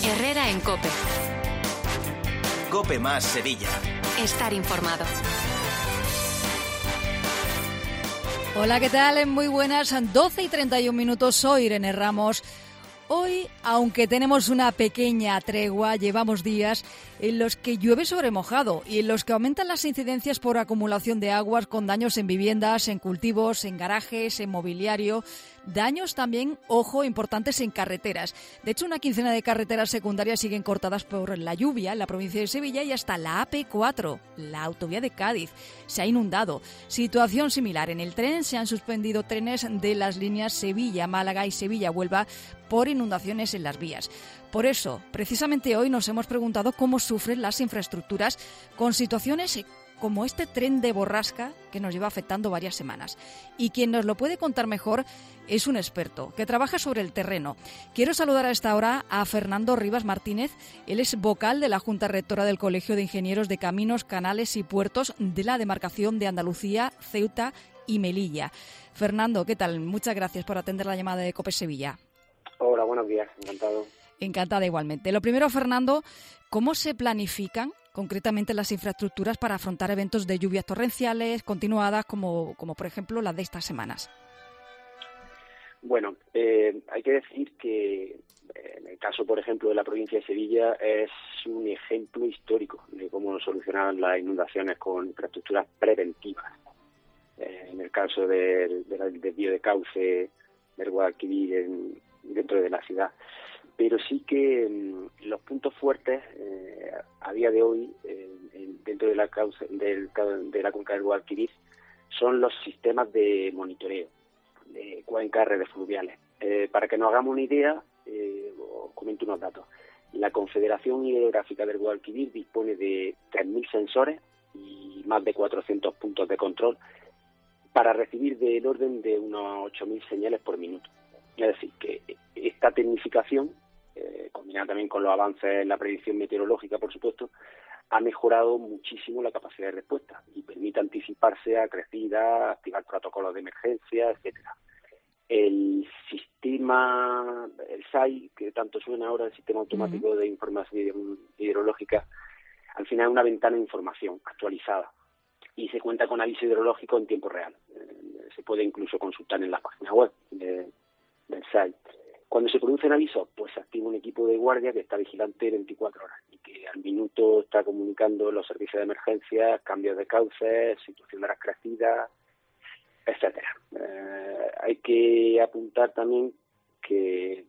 Herrera en COPE. COPE más Sevilla. Estar informado. Hola, ¿qué tal? Muy buenas, 12:31. Soy Irene Ramos. Hoy, aunque tenemos una pequeña tregua, llevamos días en los que llueve sobre mojado y en los que aumentan las incidencias por acumulación de aguas con daños en viviendas, en cultivos, en garajes, en mobiliario. Daños también, ojo, importantes en carreteras. De hecho, una quincena de carreteras secundarias siguen cortadas por la lluvia en la provincia de Sevilla y hasta la AP4, la autovía de Cádiz, se ha inundado. Situación similar en el tren, se han suspendido trenes de las líneas Sevilla-Málaga y Sevilla-Huelva por inundaciones en las vías. Por eso, precisamente hoy nos hemos preguntado cómo sufren las infraestructuras con situaciones como este tren de borrasca que nos lleva afectando varias semanas. Y quien nos lo puede contar mejor es un experto que trabaja sobre el terreno. Quiero saludar a esta hora a Fernando Rivas Martínez. Él es vocal de la Junta Rectora del Colegio de Ingenieros de Caminos, Canales y Puertos de la demarcación de Andalucía, Ceuta y Melilla. Fernando, ¿qué tal? Muchas gracias por atender la llamada de COPE Sevilla. Hola, buenos días, encantado. Encantada igualmente. Lo primero, Fernando, ¿cómo se planifican concretamente las infraestructuras para afrontar eventos de lluvias torrenciales continuadas como por ejemplo las de estas semanas? Bueno, hay que decir que en el caso, por ejemplo, de la provincia de Sevilla es un ejemplo histórico de cómo solucionar las inundaciones con infraestructuras preventivas. En el caso del desvío de cauce del Guadalquivir dentro de la ciudad. Pero sí que los puntos fuertes a día de hoy dentro de la cuenca del Guadalquivir son los sistemas de monitoreo de cuencas, redes fluviales. Para que nos hagamos una idea, os comento unos datos. La Confederación Hidrográfica del Guadalquivir dispone de 3.000 sensores y más de 400 puntos de control para recibir del orden de unos 8.000 señales por minuto. Es decir, que esta tecnificación, combinada también con los avances en la predicción meteorológica, por supuesto, ha mejorado muchísimo la capacidad de respuesta y permite anticiparse a crecidas, activar protocolos de emergencia, etcétera. El sistema, el SAI, que tanto suena ahora, el Sistema Automático de Información Hidrológica, al final es una ventana de información actualizada y se cuenta con aviso hidrológico en tiempo real. Se puede incluso consultar en la página web del SAI. Cuando se producen avisos, pues se activa un equipo de guardia que está vigilante 24 horas y que al minuto está comunicando los servicios de emergencia, cambios de cauces, situación de las crecidas, etcétera. Hay que apuntar también que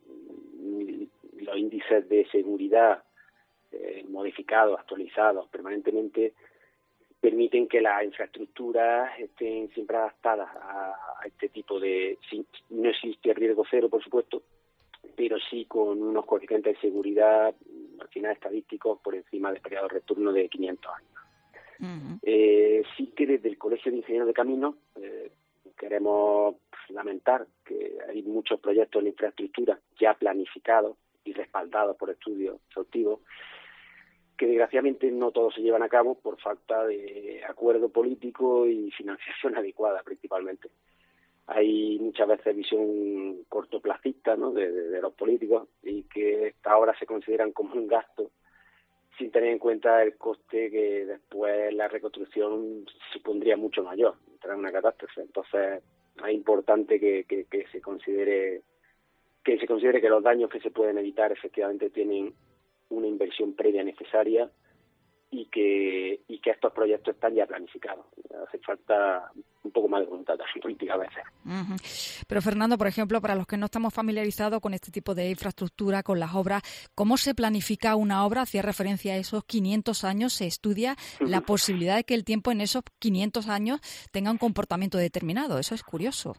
los índices de seguridad modificados, actualizados permanentemente, permiten que las infraestructuras estén siempre adaptadas a este tipo de... No existe riesgo cero, por supuesto, pero sí con unos coeficientes de seguridad, al final estadísticos, por encima del periodo de retorno de 500 años. Sí que desde el Colegio de Ingenieros de Caminos queremos lamentar que hay muchos proyectos en infraestructura ya planificados y respaldados por estudios exhaustivos, que desgraciadamente no todos se llevan a cabo por falta de acuerdo político y financiación adecuada principalmente. Hay muchas veces visión cortoplacista, ¿no?, de los políticos, y que estas obras se consideran como un gasto sin tener en cuenta el coste que después la reconstrucción supondría mucho mayor tras una catástrofe. Entonces es importante que se considere que los daños que se pueden evitar efectivamente tienen una inversión previa necesaria y que estos proyectos están ya planificados. Hace falta un poco más de voluntad política a veces. Pero Fernando, por ejemplo, para los que no estamos familiarizados con este tipo de infraestructura, con las obras, ¿cómo se planifica una obra? Hacía referencia a esos 500 años, se estudia la posibilidad de que el tiempo en esos 500 años tenga un comportamiento determinado. Eso es curioso.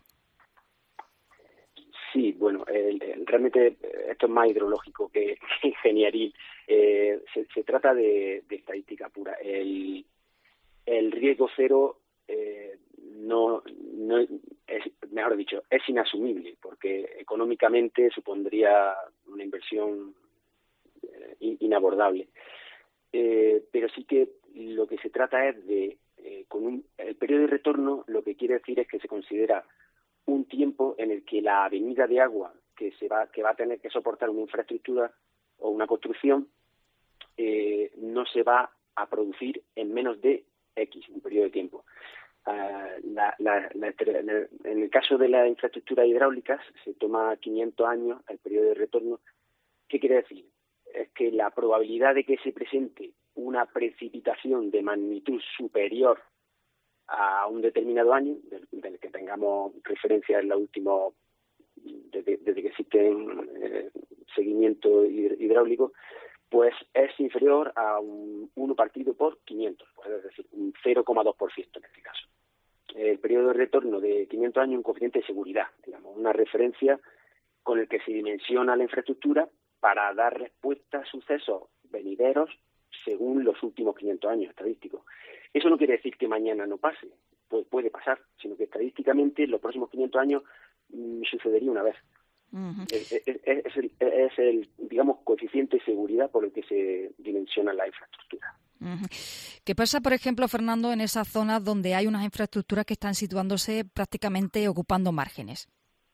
Sí, bueno, realmente esto es más hidrológico que ingenieril. Se trata de estadística pura. El riesgo cero no es, mejor dicho, es inasumible, porque económicamente supondría una inversión inabordable. Pero sí que lo que se trata es de, el periodo de retorno, lo que quiere decir es que se considera un tiempo en el que la avenida de agua que va a tener que soportar una infraestructura o una construcción no se va a producir en menos de X, un periodo de tiempo. En el caso de las infraestructuras hidráulicas se toma 500 años el periodo de retorno. ¿Qué quiere decir? Es que la probabilidad de que se presente una precipitación de magnitud superior a un determinado año, del que tengamos referencia en la última, desde que existe seguimiento hidráulico, pues es inferior a un 1 partido por 500, pues es decir, un 0,2% en este caso. El periodo de retorno de 500 años es un coeficiente de seguridad, digamos, una referencia con el que se dimensiona la infraestructura para dar respuesta a sucesos venideros según los últimos 500 años estadísticos. Eso no quiere decir que mañana no pase, pues puede pasar, sino que estadísticamente en los próximos 500 años sucedería una vez. Uh-huh. Es el, digamos, coeficiente de seguridad por el que se dimensiona la infraestructura. Uh-huh. ¿Qué pasa, por ejemplo, Fernando, en esas zonas donde hay unas infraestructuras que están situándose prácticamente ocupando márgenes?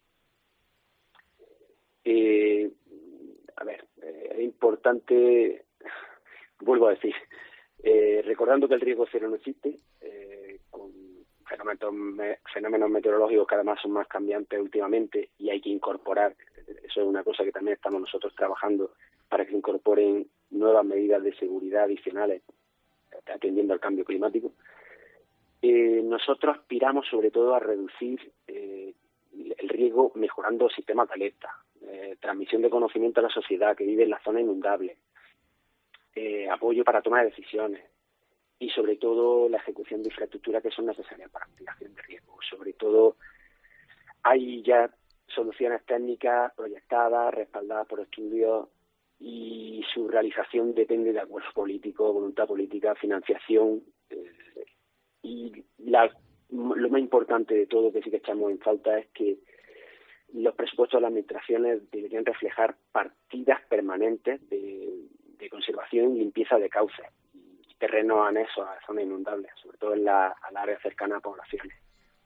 Es importante, vuelvo a decir, recordando que el riesgo cero no existe, con fenómenos meteorológicos que además son más cambiantes últimamente y hay que incorporar, eso es una cosa que también estamos nosotros trabajando para que se incorporen nuevas medidas de seguridad adicionales atendiendo al cambio climático. Nosotros aspiramos sobre todo a reducir el riesgo mejorando sistemas de alerta, transmisión de conocimiento a la sociedad que vive en la zona inundable, apoyo para toma de decisiones y sobre todo la ejecución de infraestructuras que son necesarias para mitigación de riesgo. Sobre todo hay ya soluciones técnicas proyectadas, respaldadas por estudios y su realización depende de acuerdo político, voluntad política, financiación y lo más importante de todo que sí que echamos en falta es que los presupuestos de las administraciones deberían reflejar partidas permanentes de conservación y limpieza de cauces y terrenos anexos a zonas inundables, sobre todo en las áreas cercanas a poblaciones.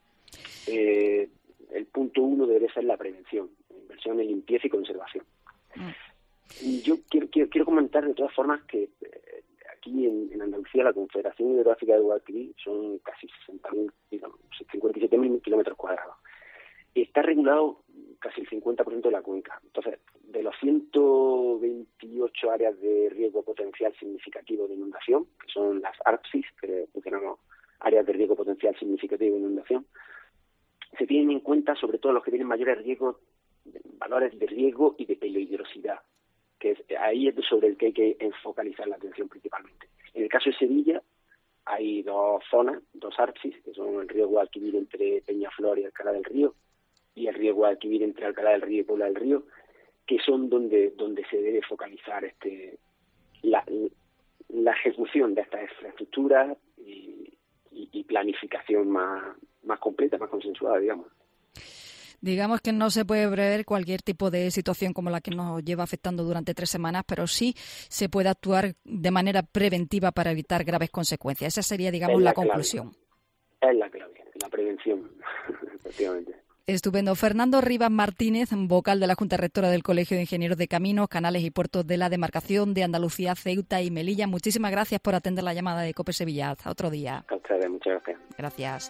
El punto 1 debería ser la prevención, inversión en limpieza y conservación. Y yo quiero comentar de todas formas que aquí en Andalucía la Confederación Hidrográfica de Guadalquivir son casi 57.000 kilómetros cuadrados. Está regulado casi el 50% de la cuenca. Entonces, de los 128 áreas de riesgo potencial significativo de inundación, que son las ARPSIS, que funcionamos áreas de riesgo potencial significativo de inundación, se tienen en cuenta sobre todo los que tienen mayores riesgos, valores de riesgo y de peligrosidad, que ahí es sobre el que hay que focalizar la atención principalmente. En el caso de Sevilla hay dos zonas, dos ARPSIS, que son el río Guadalquivir entre Peñaflor y Alcalá del Río, y el río Guadalquivir entre Alcalá del Río y Puebla del Río, que son donde se debe focalizar la ejecución de estas infraestructuras y planificación más completa, más consensuada, digamos. Digamos que no se puede prever cualquier tipo de situación como la que nos lleva afectando durante 3 semanas, pero sí se puede actuar de manera preventiva para evitar graves consecuencias. Esa sería, digamos, la conclusión. Es la clave, la prevención, efectivamente. Estupendo. Fernando Rivas Martínez, vocal de la Junta Rectora del Colegio de Ingenieros de Caminos, Canales y Puertos de la Demarcación de Andalucía, Ceuta y Melilla. Muchísimas gracias por atender la llamada de COPE Sevilla. Hasta otro día. A ustedes, muchas gracias. Gracias.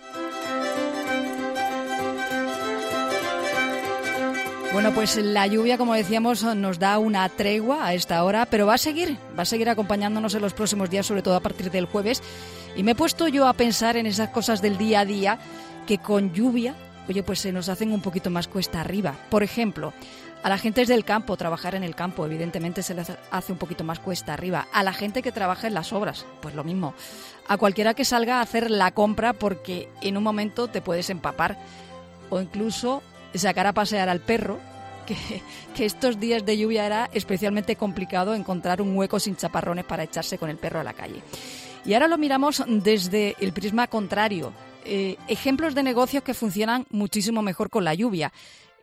Bueno, pues la lluvia, como decíamos, nos da una tregua a esta hora, pero va a seguir acompañándonos en los próximos días, sobre todo a partir del jueves. Y me he puesto yo a pensar en esas cosas del día a día que con lluvia, oye, pues se nos hacen un poquito más cuesta arriba. Por ejemplo, a la gente del campo, trabajar en el campo, evidentemente se les hace un poquito más cuesta arriba. A la gente que trabaja en las obras, pues lo mismo. A cualquiera que salga a hacer la compra porque en un momento te puedes empapar. O incluso sacar a pasear al perro, que estos días de lluvia era especialmente complicado encontrar un hueco sin chaparrones para echarse con el perro a la calle. Y ahora lo miramos desde el prisma contrario. Ejemplos de negocios que funcionan muchísimo mejor con la lluvia.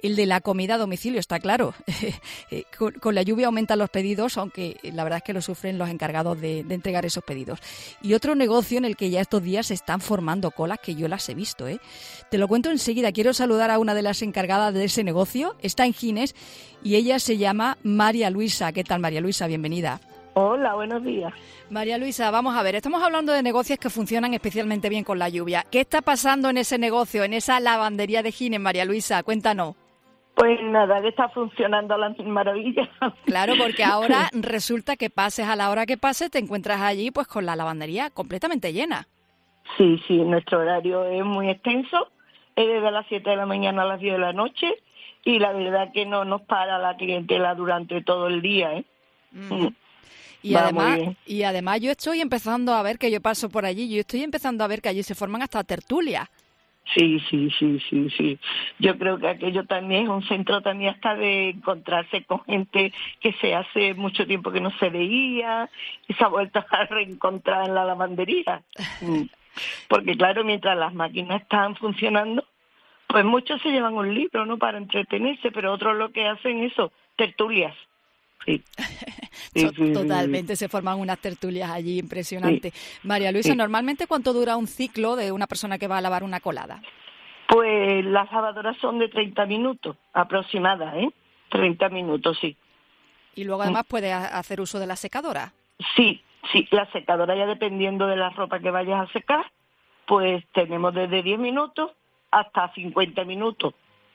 el de la comida a domicilio, está claro. Con la lluvia aumentan los pedidos, aunque la verdad es que lo sufren los encargados de entregar esos pedidos. Y otro negocio en el que ya estos días se están formando colas, que yo las he visto, ¿eh? Te lo cuento enseguida. Quiero saludar a una de las encargadas de ese negocio. Está en Gines y ella se llama María Luisa. ¿Qué tal, María Luisa? Bienvenida. Hola, buenos días. María Luisa, vamos a ver, estamos hablando de negocios que funcionan especialmente bien con la lluvia. ¿Qué está pasando en ese negocio, en esa lavandería de Gines, María Luisa? Cuéntanos. Pues nada, que está funcionando a la maravilla. Claro, porque ahora resulta que pases a la hora que pases, te encuentras allí pues con la lavandería completamente llena. Sí, nuestro horario es muy extenso, es desde las 7 de la mañana a las 10 de la noche y la verdad que no nos para la clientela durante todo el día, ¿eh? Y además yo estoy empezando a ver que yo paso por allí, yo estoy empezando a ver que allí se forman hasta tertulias. Sí. Yo creo que aquello también es un centro también hasta de encontrarse con gente que se hace mucho tiempo que no se veía y se ha vuelto a reencontrar en la lavandería. Porque claro, mientras las máquinas están funcionando, pues muchos se llevan un libro, ¿no?, para entretenerse, pero otros lo que hacen eso, tertulias. Sí. Totalmente, se forman unas tertulias allí impresionantes. Sí. María Luisa, ¿normalmente cuánto dura un ciclo de una persona que va a lavar una colada? Pues las lavadoras son de 30 minutos aproximadas, 30 minutos, sí. ¿Y luego además puedes hacer uso de la secadora? Sí, la secadora ya dependiendo de la ropa que vayas a secar, pues tenemos desde 10 minutos hasta 50 minutos.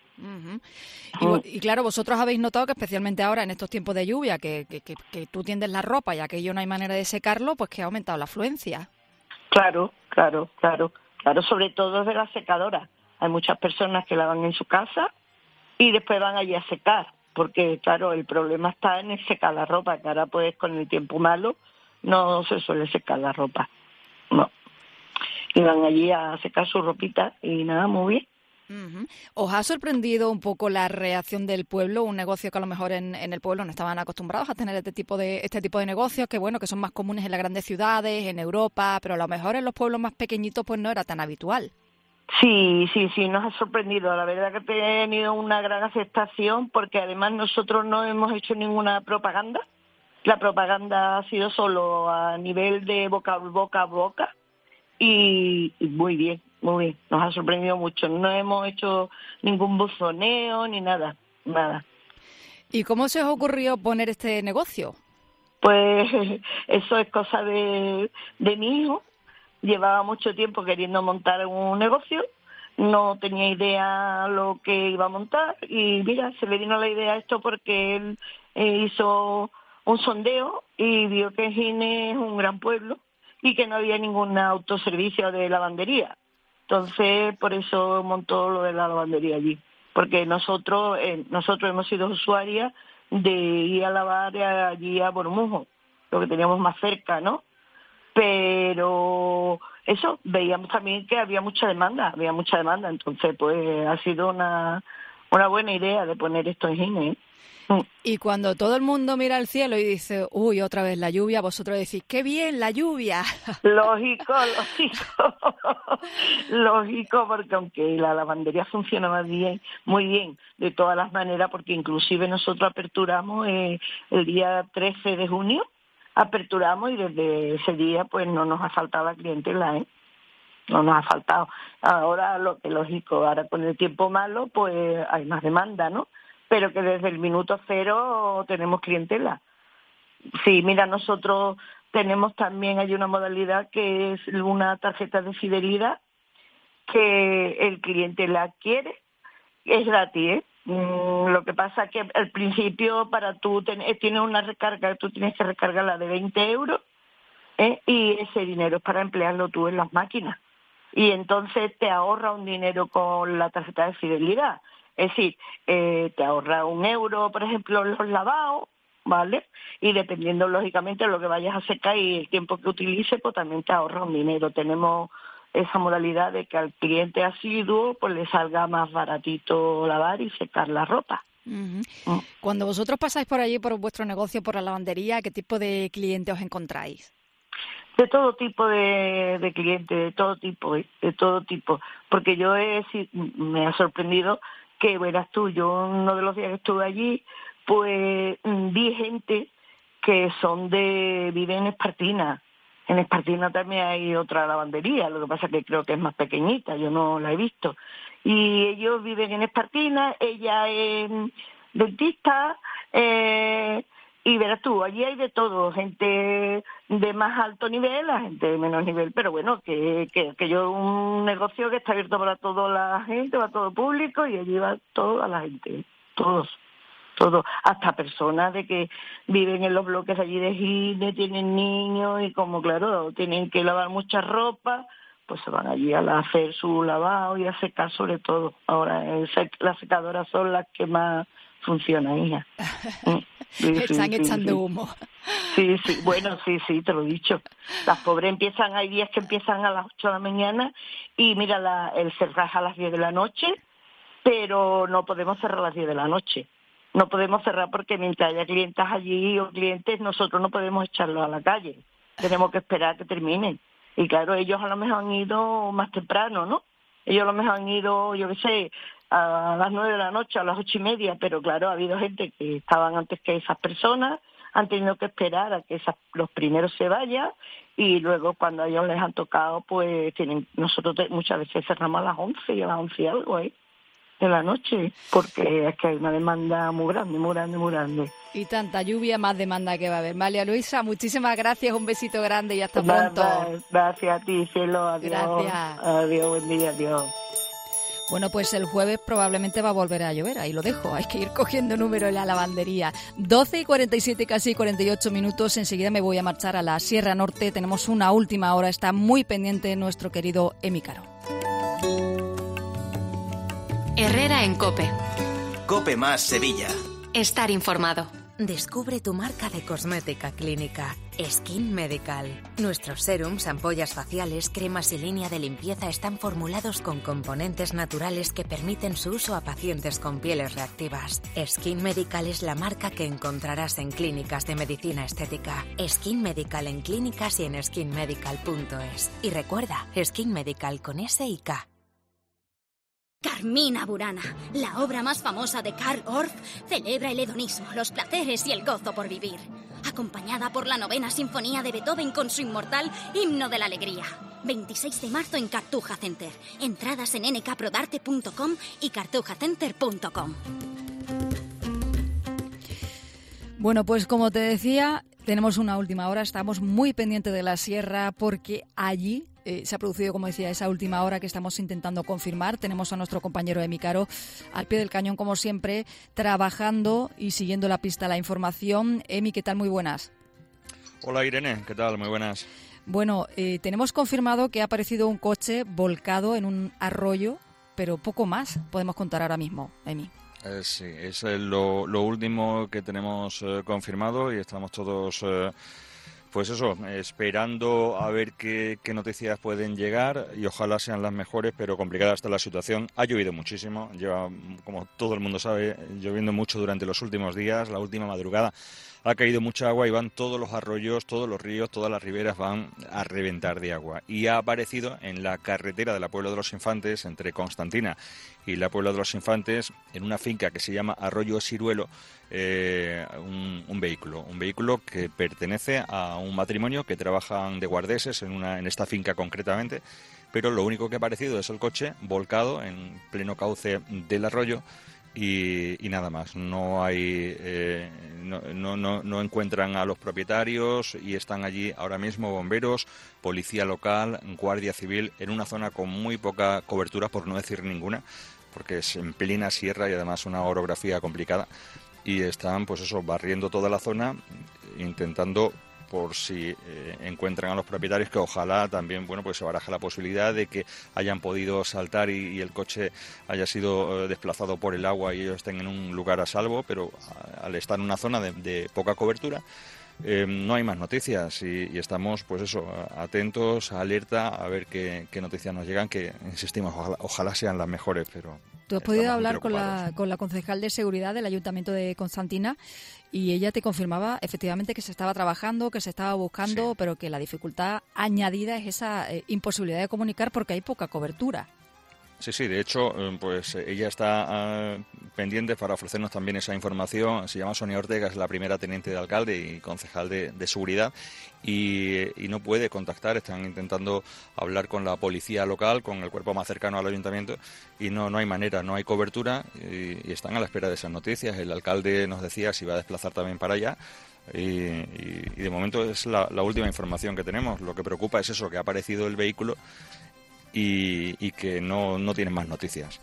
Y claro, vosotros habéis notado que especialmente ahora en estos tiempos de lluvia, que tú tiendes la ropa y aquello no hay manera de secarlo, pues que ha aumentado la afluencia. Claro, sobre todo desde la secadora. Hay muchas personas que lavan en su casa y después van allí a secar, porque claro, el problema está en el secar la ropa, que ahora pues con el tiempo malo no se suele secar la ropa, no. Y van allí a secar su ropita y nada, muy bien. ¿Os ha sorprendido un poco la reacción del pueblo? Un negocio que a lo mejor en el pueblo no estaban acostumbrados a tener este tipo de negocios, que bueno, que son más comunes en las grandes ciudades, en Europa, pero a lo mejor en los pueblos más pequeñitos pues no era tan habitual. Sí, nos ha sorprendido. La verdad que ha tenido una gran aceptación porque además nosotros no hemos hecho ninguna propaganda. La propaganda ha sido solo a nivel de boca a boca y muy bien. Muy bien, nos ha sorprendido mucho. No hemos hecho ningún buzoneo ni nada. ¿Y cómo se os ocurrió poner este negocio? Pues eso es cosa de mi hijo. Llevaba mucho tiempo queriendo montar un negocio, no tenía idea lo que iba a montar y mira, se le vino la idea esto porque él hizo un sondeo y vio que Gines es un gran pueblo y que no había ningún autoservicio de lavandería. Entonces, por eso montó lo de la lavandería allí. Porque nosotros hemos sido usuarias de ir a lavar allí a Bormujo, lo que teníamos más cerca, ¿no? Pero eso, veíamos también que había mucha demanda. Entonces, pues ha sido una buena idea de poner esto en Gines. Y cuando todo el mundo mira al cielo y dice, uy, otra vez la lluvia, vosotros decís, ¡qué bien la lluvia! Lógico, porque aunque la lavandería funcionaba muy bien, de todas las maneras, porque inclusive nosotros aperturamos el día 13 de junio, aperturamos y desde ese día pues no nos ha faltado la clientela, no nos ha faltado. Ahora, lo que lógico, ahora con el tiempo malo, pues hay más demanda, ¿no? Pero que desde el minuto cero tenemos clientela. Sí, mira, nosotros tenemos también, hay una modalidad que es una tarjeta de fidelidad que el cliente la adquiere, es gratis, Lo que pasa es que al principio para tú tienes una recarga, tú tienes que recargarla de 20 euros y ese dinero es para emplearlo tú en las máquinas. Y entonces te ahorra un dinero con la tarjeta de fidelidad. Es decir, te ahorra 1 euro, por ejemplo, en los lavados, ¿vale? Y dependiendo, lógicamente, de lo que vayas a secar y el tiempo que utilices, pues también te ahorra un dinero. Tenemos esa modalidad de que al cliente asiduo pues le salga más baratito lavar y secar la ropa. Uh-huh. Cuando vosotros pasáis por allí, por vuestro negocio, por la lavandería, ¿qué tipo de clientes os encontráis? De todo tipo de clientes, de todo tipo, porque me ha sorprendido que verás tú, yo uno de los días que estuve allí, pues vi gente que viven en Espartina. En Espartina también hay otra lavandería, lo que pasa que creo que es más pequeñita, yo no la he visto. Y ellos viven en Espartina, ella es dentista, y verás tú, allí hay de todo, gente de más alto nivel a gente de menos nivel, pero bueno, que yo un negocio que está abierto para toda la gente, para todo el público, y allí va toda la gente, todos, hasta personas de que viven en los bloques allí de Gine, tienen niños y como claro, tienen que lavar mucha ropa, pues se van allí a hacer su lavado y a secar sobre todo. Ahora las secadoras son las que más funcionan, hija. Están echando humo. Sí, bueno, sí, te lo he dicho. Las pobres hay días que empiezan a las 8 de la mañana y mira, el cerrar es a las 10 de la noche, pero no podemos cerrar a las 10 de la noche. No podemos cerrar porque mientras haya clientes allí o clientes, nosotros no podemos echarlos a la calle. Tenemos que esperar a que terminen. Y claro, ellos a lo mejor han ido más temprano, ¿no? Ellos a lo mejor han ido, yo qué sé, a las 9 de la noche, a las 8:30, pero claro, ha habido gente que estaban antes que esas personas, han tenido que esperar a que los primeros se vayan y luego cuando a ellos les han tocado, pues nosotros muchas veces cerramos a las 11 y a las 11 y algo, de la noche, porque es que hay una demanda muy grande. Y tanta lluvia, más demanda que va a haber. María Luisa, muchísimas gracias, un besito grande y hasta pronto. Gracias a ti, cielo, adiós. Gracias. Adiós, buen día, adiós. Bueno, pues el jueves probablemente va a volver a llover, ahí lo dejo, hay que ir cogiendo número en la lavandería. 12:47, casi 48 minutos, enseguida me voy a marchar a la Sierra Norte, tenemos una última hora, está muy pendiente nuestro querido Emi Caro. Herrera en COPE. COPE más Sevilla. Estar informado. Descubre tu marca de cosmética clínica, Skin Medical. Nuestros serums, ampollas faciales, cremas y línea de limpieza están formulados con componentes naturales que permiten su uso a pacientes con pieles reactivas. Skin Medical es la marca que encontrarás en clínicas de medicina estética. Skin Medical en clínicas y en skinmedical.es. Y recuerda, Skin Medical con S y K. Carmina Burana, la obra más famosa de Karl Orff, celebra el hedonismo, los placeres y el gozo por vivir. Acompañada por la 9ª Sinfonía de Beethoven con su inmortal Himno de la Alegría. 26 de marzo en Cartuja Center. Entradas en nkprodarte.com y cartujacenter.com. Bueno, pues como te decía, tenemos una última hora, estamos muy pendientes de la sierra porque allí se ha producido, como decía, esa última hora que estamos intentando confirmar. Tenemos a nuestro compañero Emi Caro al pie del cañón, como siempre, trabajando y siguiendo la pista, la información. Emi, ¿qué tal? Muy buenas. Hola Irene, ¿qué tal? Muy buenas. Bueno, tenemos confirmado que ha aparecido un coche volcado en un arroyo, pero poco más podemos contar ahora mismo, Emi. Sí, es lo último que tenemos confirmado y estamos todos... Pues eso, esperando a ver qué noticias pueden llegar y ojalá sean las mejores, pero complicada está la situación. Ha llovido muchísimo, lleva, como todo el mundo sabe, lloviendo mucho durante los últimos días, la última madrugada. Ha caído mucha agua y van todos los arroyos, todos los ríos, todas las riberas van a reventar de agua. Y ha aparecido en la carretera de la Puebla de los Infantes, entre Constantina y la Puebla de los Infantes, en una finca que se llama Arroyo Siruelo, un vehículo que pertenece a un matrimonio que trabajan de guardeses en esta finca concretamente, pero lo único que ha aparecido es el coche volcado en pleno cauce del arroyo. Y nada más, no hay no encuentran a los propietarios y están allí ahora mismo bomberos, policía local, guardia civil, en una zona con muy poca cobertura, por no decir ninguna, porque es en plena sierra y además una orografía complicada, y están pues eso, barriendo toda la zona, intentando por si encuentran a los propietarios, que ojalá también, bueno, pues se baraja la posibilidad de que hayan podido saltar y el coche haya sido desplazado por el agua y ellos estén en un lugar a salvo, pero al estar en una zona de poca cobertura, no hay más noticias y estamos, pues eso, atentos, alerta, a ver qué noticias nos llegan, que insistimos, ojalá sean las mejores, pero... ¿Tú has podido hablar con la concejal de seguridad del Ayuntamiento de Constantina y ella te confirmaba efectivamente que se estaba trabajando, que se estaba buscando, sí, pero que la dificultad añadida es esa imposibilidad de comunicar porque hay poca cobertura? Sí, de hecho, pues ella está pendiente para ofrecernos también esa información. Se llama Sonia Ortega, es la primera teniente de alcalde y concejal de seguridad, y no puede contactar. Están intentando hablar con la policía local, con el cuerpo más cercano al ayuntamiento, y no hay manera, no hay cobertura, y están a la espera de esas noticias. El alcalde nos decía si iba a desplazar también para allá. Y de momento es la última información que tenemos. Lo que preocupa es eso, que ha aparecido el vehículo y que no tienen más noticias.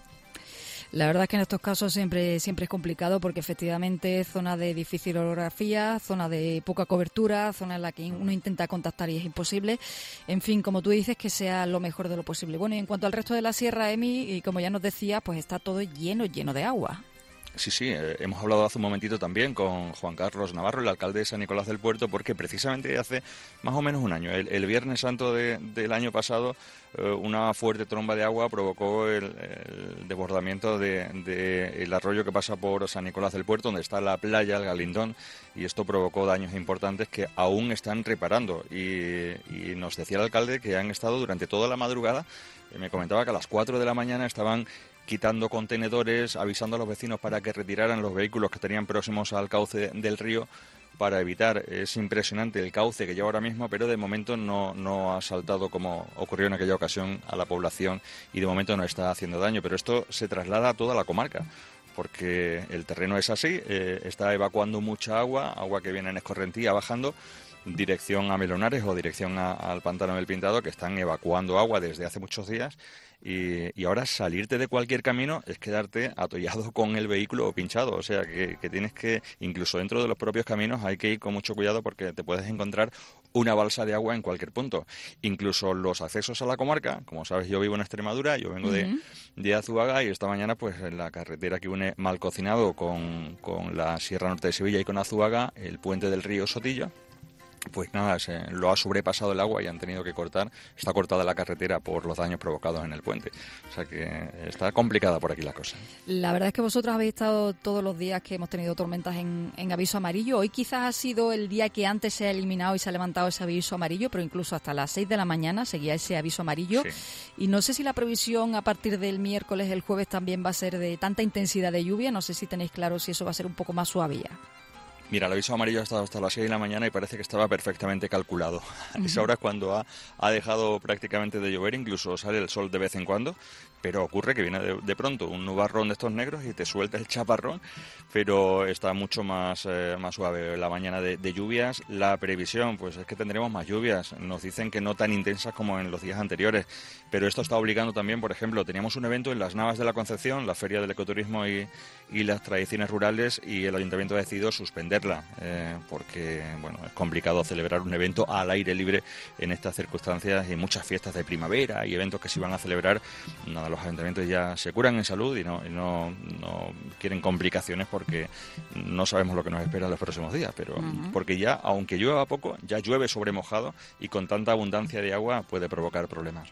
La verdad es que en estos casos siempre es complicado, porque efectivamente zona de difícil orografía, zona de poca cobertura, zona en la que uno intenta contactar y es imposible. En fin, como tú dices, que sea lo mejor de lo posible. Bueno, y en cuanto al resto de la sierra, Emi, y como ya nos decía, pues está todo lleno de agua. Sí, hemos hablado hace un momentito también con Juan Carlos Navarro, el alcalde de San Nicolás del Puerto, porque precisamente hace más o menos un año, el Viernes Santo del año pasado, una fuerte tromba de agua provocó el desbordamiento del arroyo que pasa por San Nicolás del Puerto, donde está la playa, el Galindón, y esto provocó daños importantes que aún están reparando. Y nos decía el alcalde que han estado durante toda la madrugada, me comentaba que a las 4 de la mañana estaban quitando contenedores, avisando a los vecinos para que retiraran los vehículos que tenían próximos al cauce del río para evitar. Es impresionante el cauce que lleva ahora mismo, pero de momento no ha saltado como ocurrió en aquella ocasión a la población, y de momento no está haciendo daño. Pero esto se traslada a toda la comarca, porque el terreno es así, está evacuando mucha agua que viene en escorrentía bajando dirección a Melonares o dirección al Pantano del Pintado, que están evacuando agua desde hace muchos días. Y ahora salirte de cualquier camino es quedarte atollado con el vehículo pinchado. O sea, que tienes que, incluso dentro de los propios caminos, hay que ir con mucho cuidado, porque te puedes encontrar una balsa de agua en cualquier punto. Incluso los accesos a la comarca, como sabes, yo vivo en Extremadura, yo vengo de Azuaga, y esta mañana, pues en la carretera que une Malcocinado con la Sierra Norte de Sevilla y con Azuaga, el puente del río Sotillo, pues nada, lo ha sobrepasado el agua y han tenido que cortar. Está cortada la carretera por los daños provocados en el puente. O sea que está complicada por aquí la cosa. La verdad es que vosotros habéis estado todos los días que hemos tenido tormentas en aviso amarillo. Hoy quizás ha sido el día que antes se ha eliminado y se ha levantado ese aviso amarillo, pero incluso hasta las 6 de la mañana seguía ese aviso amarillo. Sí. Y no sé si la previsión a partir del miércoles, el jueves, también va a ser de tanta intensidad de lluvia. No sé si tenéis claro si eso va a ser un poco más suave ya. Mira, el aviso amarillo ha estado hasta las 6 de la mañana y parece que estaba perfectamente calculado. Esa hora es cuando ha dejado prácticamente de llover, incluso sale el sol de vez en cuando, pero ocurre que viene de pronto un nubarrón de estos negros y te suelta el chaparrón, pero está mucho más suave. La mañana de lluvias, la previsión, pues es que tendremos más lluvias. Nos dicen que no tan intensas como en los días anteriores, pero esto está obligando también, por ejemplo, teníamos un evento en las Navas de la Concepción, la Feria del Ecoturismo y las Tradiciones Rurales, y el Ayuntamiento ha decidido suspenderla, porque bueno, es complicado celebrar un evento al aire libre en estas circunstancias, y muchas fiestas de primavera y eventos que se iban a celebrar. Nada, los ayuntamientos ya se curan en salud y no quieren complicaciones, porque no sabemos lo que nos espera en los próximos días, pero porque ya, aunque llueva poco, ya llueve sobre mojado, y con tanta abundancia de agua puede provocar problemas.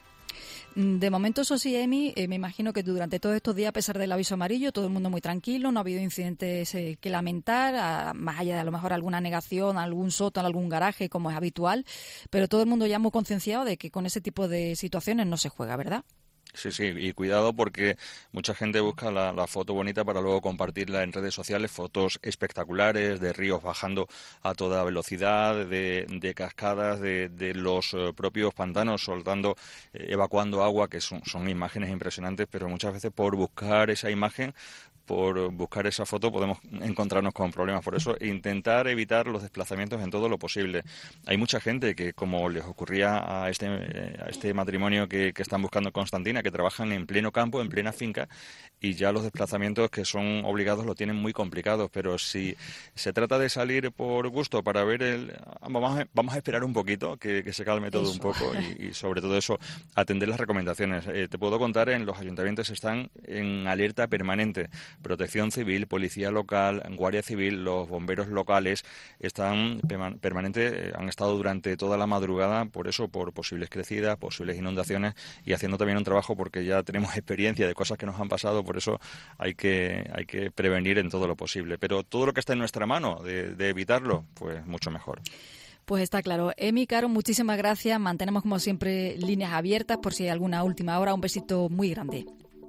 De momento, eso sí, Emi, me imagino que durante todos estos días, a pesar del aviso amarillo, todo el mundo muy tranquilo, no ha habido incidentes que lamentar, más allá de a lo mejor alguna negación, algún sótano, algún garaje, como es habitual, pero todo el mundo ya muy concienciado de que con ese tipo de situaciones no se juega, ¿verdad? Sí, y cuidado, porque mucha gente busca la foto bonita para luego compartirla en redes sociales, fotos espectaculares de ríos bajando a toda velocidad, de cascadas, de los propios pantanos soltando, evacuando agua, que son imágenes impresionantes, pero muchas veces por buscar esa imagen, por buscar esa foto, podemos encontrarnos con problemas. Por eso, intentar evitar los desplazamientos en todo lo posible. Hay mucha gente que, como les ocurría a este matrimonio que están buscando Constantina, que trabajan en pleno campo, en plena finca, y ya los desplazamientos que son obligados lo tienen muy complicados. Pero si se trata de salir por gusto para ver vamos a esperar un poquito, que se calme todo un poco, y sobre todo eso, atender las recomendaciones. Te puedo contar, en los ayuntamientos están en alerta permanente. Protección Civil, Policía Local, Guardia Civil, los bomberos locales están permanentes, han estado durante toda la madrugada, por eso, por posibles crecidas, posibles inundaciones, y haciendo también un trabajo, porque ya tenemos experiencia de cosas que nos han pasado. Por eso hay que prevenir en todo lo posible. Pero todo lo que está en nuestra mano de evitarlo, pues mucho mejor. Pues está claro. Emi, Caro, muchísimas gracias. Mantenemos, como siempre, líneas abiertas por si hay alguna última hora. Un besito muy grande.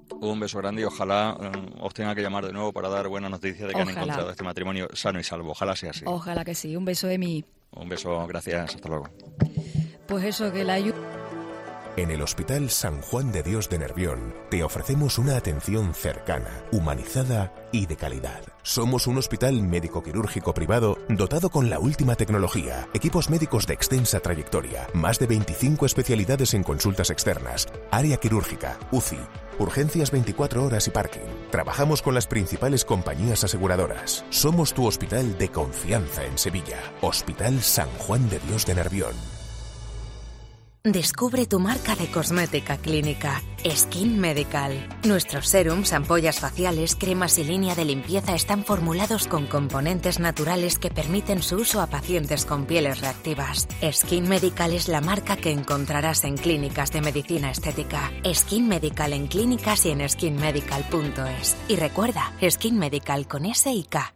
Un beso grande y ojalá os tenga que llamar de nuevo para dar buenas noticias de que han encontrado este matrimonio sano y salvo. Ojalá sea así. Ojalá que sí. Un beso, Emi. Un beso, gracias. Hasta luego. Pues eso, que la ayuda. En el Hospital San Juan de Dios de Nervión te ofrecemos una atención cercana, humanizada y de calidad. Somos un hospital médico-quirúrgico privado dotado con la última tecnología, equipos médicos de extensa trayectoria, más de 25 especialidades en consultas externas, área quirúrgica, UCI, urgencias 24 horas y parking. Trabajamos con las principales compañías aseguradoras. Somos tu hospital de confianza en Sevilla. Hospital San Juan de Dios de Nervión. Descubre tu marca de cosmética clínica, Skin Medical. Nuestros serums, ampollas faciales, cremas y línea de limpieza están formulados con componentes naturales que permiten su uso a pacientes con pieles reactivas. Skin Medical es la marca que encontrarás en clínicas de medicina estética. Skin Medical en clínicas y en skinmedical.es. Y recuerda, Skin Medical con S y K.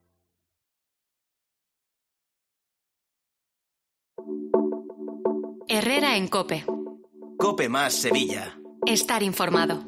Herrera en COPE. COPE más Sevilla. Estar informado.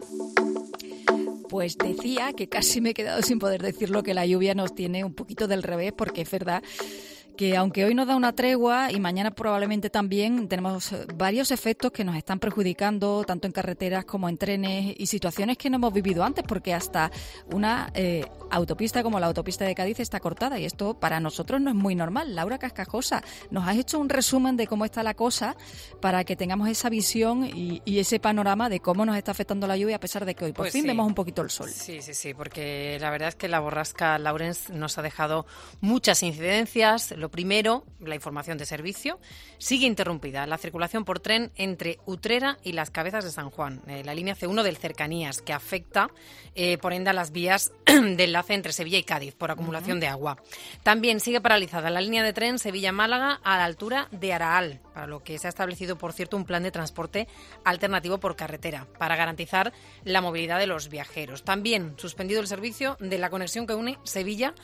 Pues decía que casi me he quedado sin poder decirlo, que la lluvia nos tiene un poquito del revés, porque es verdad que aunque hoy nos da una tregua y mañana probablemente también, tenemos varios efectos que nos están perjudicando tanto en carreteras como en trenes y situaciones que no hemos vivido antes, porque hasta una autopista como la autopista de Cádiz está cortada y esto para nosotros no es muy normal. Laura Cascajosa, nos has hecho un resumen de cómo está la cosa para que tengamos esa visión y ese panorama de cómo nos está afectando la lluvia, a pesar de que hoy por fin vemos un poquito el sol. Sí, porque la verdad es que la borrasca Lawrence nos ha dejado muchas incidencias. Lo primero, la información de servicio. Sigue interrumpida la circulación por tren entre Utrera y Las Cabezas de San Juan, la línea C1 del Cercanías, que afecta por ende a las vías de enlace entre Sevilla y Cádiz por acumulación de agua. También sigue paralizada la línea de tren Sevilla-Málaga a la altura de Araal, para lo que se ha establecido, por cierto, un plan de transporte alternativo por carretera para garantizar la movilidad de los viajeros. También suspendido el servicio de la conexión que une Sevilla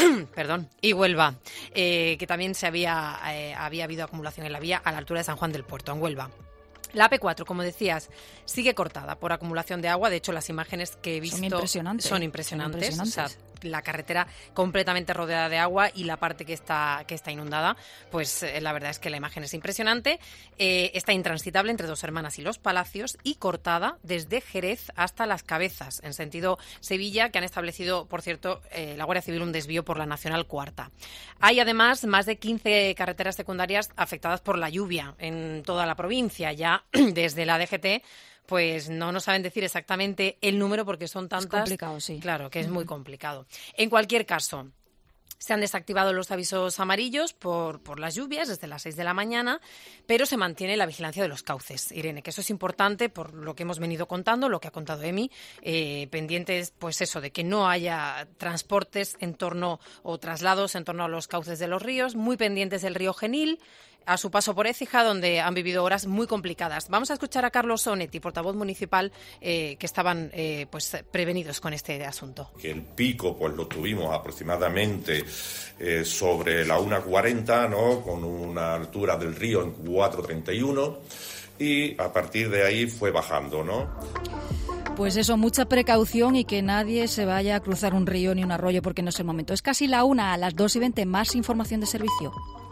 y Huelva, que también había habido acumulación en la vía a la altura de San Juan del Puerto, en Huelva. La AP4, como decías, sigue cortada por acumulación de agua. De hecho, las imágenes que he visto son impresionantes. O sea, la carretera completamente rodeada de agua y la parte que está inundada, pues la verdad es que la imagen es impresionante. Está intransitable entre Dos Hermanas y Los Palacios y cortada desde Jerez hasta Las Cabezas, en sentido Sevilla, que han establecido, por cierto, la Guardia Civil un desvío por la Nacional Cuarta. Hay además más de 15 carreteras secundarias afectadas por la lluvia en toda la provincia. Ya desde la DGT pues no nos saben decir exactamente el número porque son tantas. Es complicado, sí. Claro, que es muy complicado. En cualquier caso, se han desactivado los avisos amarillos por las lluvias desde las 6 de la mañana, pero se mantiene la vigilancia de los cauces, Irene, que eso es importante por lo que hemos venido contando, lo que ha contado Emi, pendientes, pues eso, de que no haya transportes en torno o traslados en torno a los cauces de los ríos, muy pendientes del río Genil, a su paso por Écija, donde han vivido horas muy complicadas. Vamos a escuchar a Carlos Onetti, portavoz municipal, que estaban pues prevenidos con este asunto. Que el pico pues lo tuvimos aproximadamente sobre la 1:40, ¿no? Con una altura del río en 4:31 y a partir de ahí fue bajando, ¿no? Pues eso, mucha precaución y que nadie se vaya a cruzar un río ni un arroyo porque no es el momento. Es casi la 1, a las 2:20, más información de servicio.